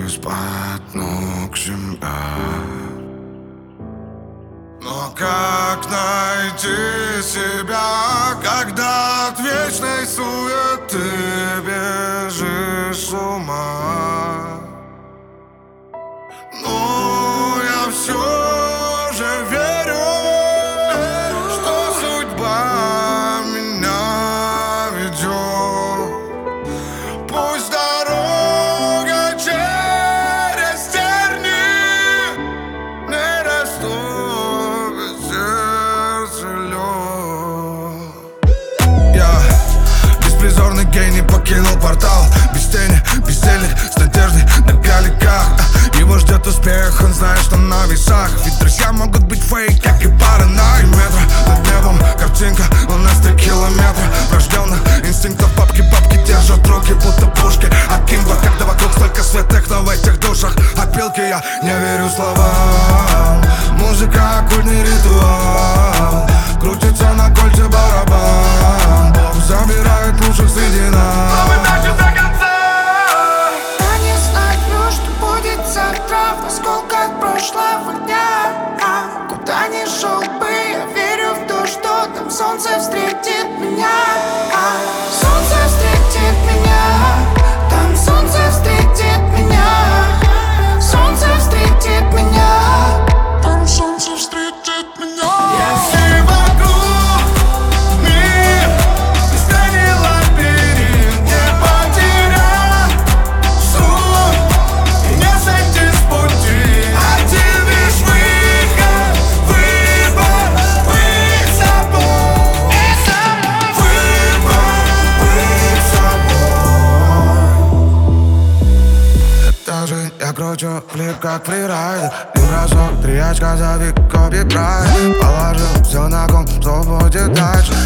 из-под ног земля. Но как найти себя, когда от вечной суеты бежишь с ума? Но я все же верю, что судьба меня ведет. Пусть дорога через тернии не растопит сердце лед. Я беспризорный гений покинул портал, без тени, без денег, с надеждой на каликах. Его ждет успех, он знает, что на весах. Ведь друзья могут быть фейк, как и паранойя. Метра над небом, картинка, у нас 3 километра врожденных инстинктов. Бабки держат руки, будто пушки Акимба, когда вокруг столько святых, но в этих душах опилки. Я не верю словам, музыка оккультный ритуал. Крутится на кольце барабан, Бог забирает лучших среди нас. Но мы дальше до конца. Я не знаю, что будет завтра в осколках прошлого дня. Куда ни шел бы, я верю в то, что там солнце встретит меня. Солнце встретит меня, там солнце встретит меня. Солнце встретит меня, там солнце встретит меня. Если вокруг мир бескрайний лабиринт, не потерять суть и не сойти с пути. Один лишь выход, выбор, быть собой. Выбор, быть собой. Это же я кручу флип, как фрирайдер. И бросок, 3 очка за век, копи край. Положил все на ком, что будет дальше.